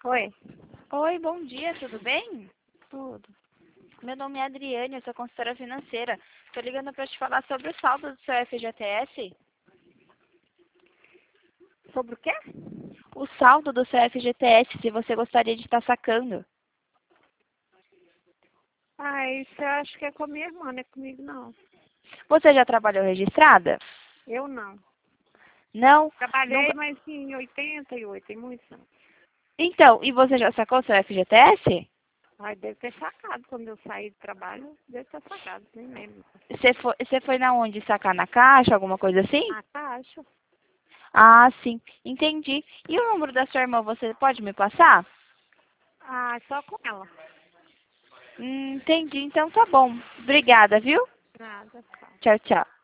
Oi, Oi, bom dia, tudo bem? tudo. Meu nome é Adriane, eu sou consultora financeira. Estou ligando para te falar sobre o saldo do seu FGTS. Sobre o quê? O saldo do seu FGTS, se você gostaria de estar sacando. Ah, isso eu acho que é com a minha irmã, não é comigo não. Você já trabalhou registrada? Eu não. Não? Trabalhei, Nunca? mas em 88, tem muitos anos. Então, e você já sacou seu FGTS? Ai, deve ter sacado quando eu saí do trabalho, deve ter sacado, nem lembro. Você foi na onde sacar na caixa, alguma coisa assim? Ah, tá, acho. Ah, sim, entendi. E o número da sua irmã, você pode me passar? Ah, só com ela. Entendi, então tá bom. Obrigada, viu? Nada, tá. Tchau, tchau.